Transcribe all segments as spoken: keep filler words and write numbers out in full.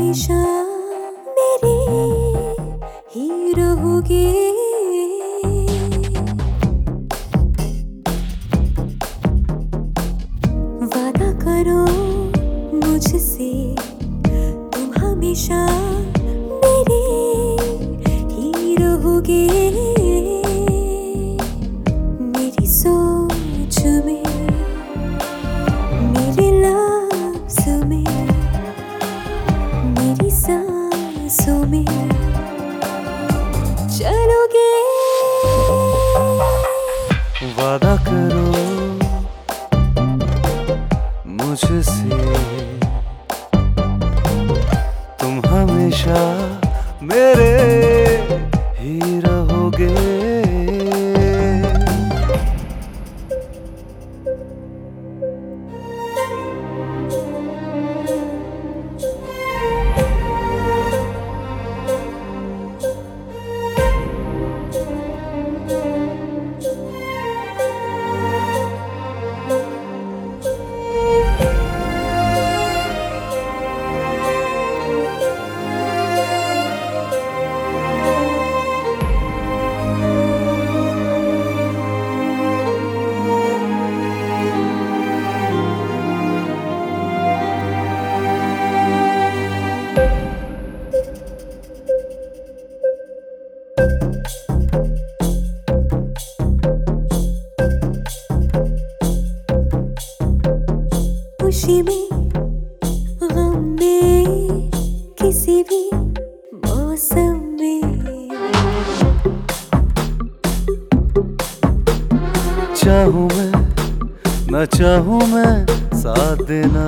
हमेशा मेरे ही रहोगे। वादा करो मुझसे तुम हमेशा मेरे ही रहोगे। मेरी सोच में, मेरे लफ्ज़ में, मेरी सांसों में चलोगे। वादा करो मुझसे तुम हमेशा मेरे ही रहोगे। खुशी में, गम में, किसी भी मौसम में चाहूं मैं न चाहूं मैं साथ देना।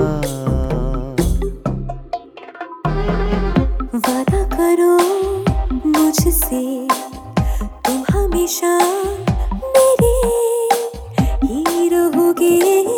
वादा करो मुझसे तुम हमेशा मेरे ही रहोगे।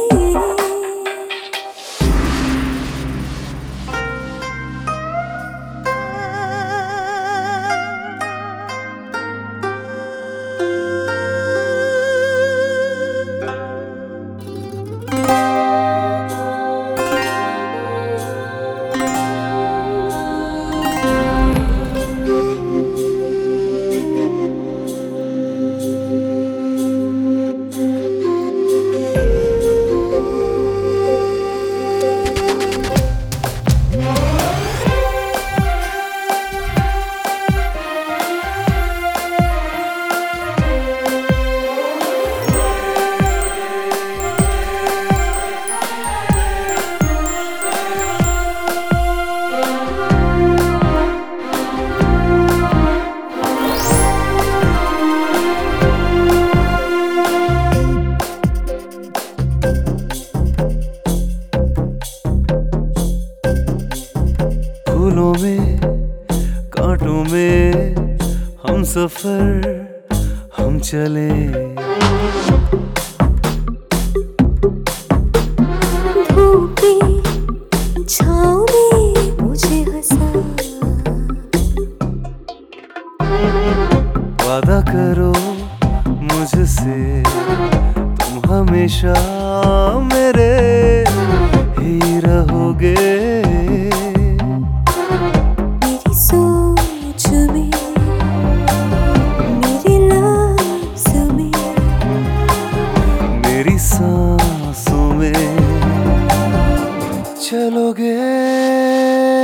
फूलों में कांटों में हम सफर हम चले। धूप में छाँव में मुझे हंसा। वादा करो मुझसे तुम हमेशा मेरे ही रहोगे। मेरी सोच में, मेरे लफ्ज़ में, मेरी सांसों में चलोगे।